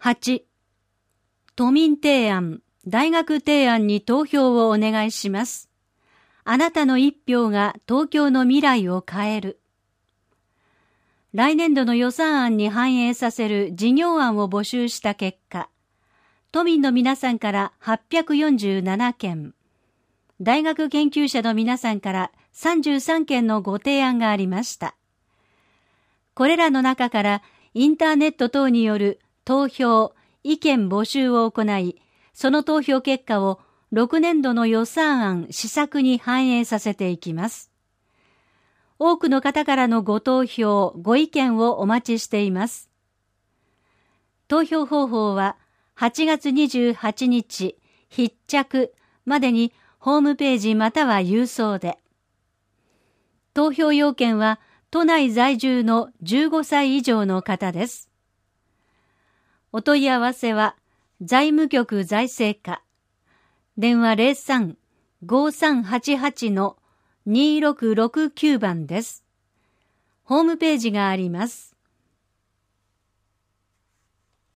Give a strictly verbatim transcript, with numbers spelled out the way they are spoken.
はち、都民提案、大学提案に投票をお願いします。あなたの一票が東京の未来を変える。来年度の予算案に反映させる事業案を募集した結果、都民の皆さんからはっぴゃくよんじゅうななけん、大学研究者の皆さんからさんじゅうさんけんのご提案がありました。これらの中からインターネット等による投票、意見募集を行い、その投票結果をろくねんどの予算案施策に反映させていきます。多くの方からのご投票、ご意見をお待ちしています。投票方法ははちがつにじゅうはちにち必着までにホームページまたは郵送で。投票要件は都内在住のじゅうごさい以上の方です。お問い合わせは財務局財政課、電話 ゼロさん ごさんはちはち にろくろくきゅう 番です。ホームページがあります。